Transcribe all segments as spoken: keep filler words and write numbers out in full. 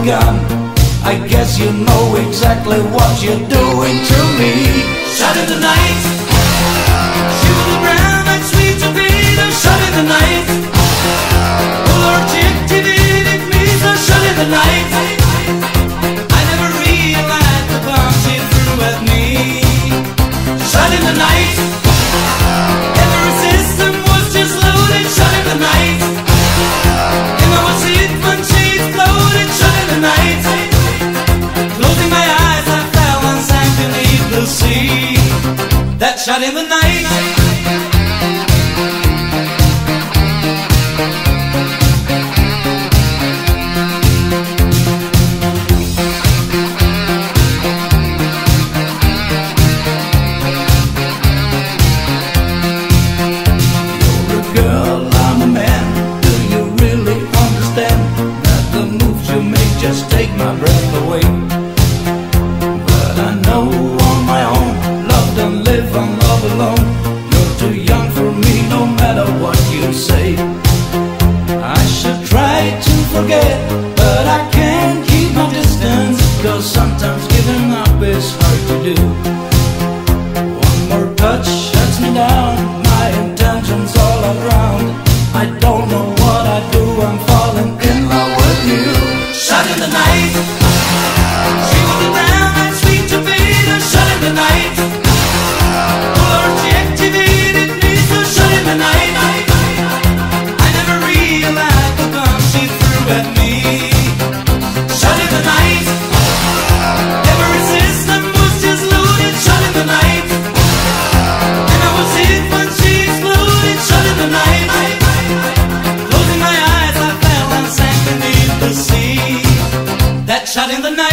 begun. I guess you know exactly what you're doing to me. Shut in the night, shoot the ground like sweet torpedo. Shut in the night, pull our activated me. So shut in the night. I never realized the bomb she threw at me. Shut in the night, every system was just loaded. Shut in the night, and I was hit when she exploded. Shut in the night. Closing my eyes, I fell and sank beneath the sea. That shut in the night. You're a girl, I'm a man. Do you really understand that the moves you make just take my breath away? But I know on my own, love don't live and love alone. You're too young for me, no matter what you say. I should try to forget, but I can't keep my distance, cause sometimes giving up is hard to do. One more touch shuts me down, my intentions all around. I don't know what I do, I'm falling in love with you. Shut in the night, she was around like sweet torpedo. Shut in the night, pull our activated me. So shut in the night. I never realized the bomb she threw at me. Shut in the night, every system was just loaded. Shut in the night, and I was hit when she exploded. Shut in the night. Closing my eyes, I fell and sank beneath the sea. That shut in the night.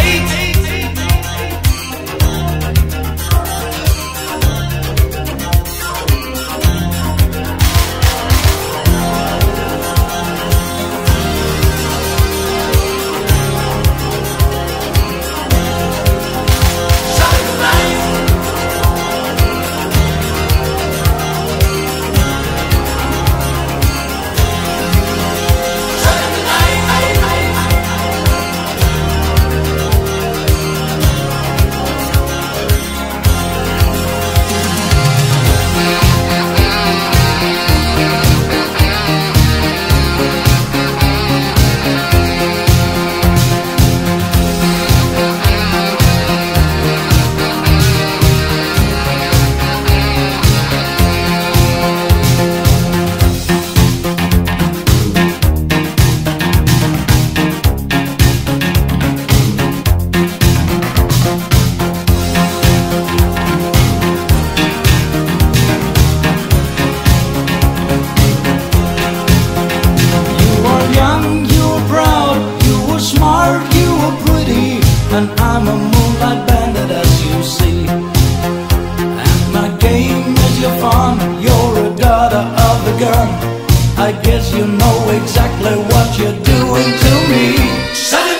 And I'm a moonlight bandit, as you see. And my game is your fun. You're a daughter of the gun. I guess you know exactly what you're doing to me. Shut it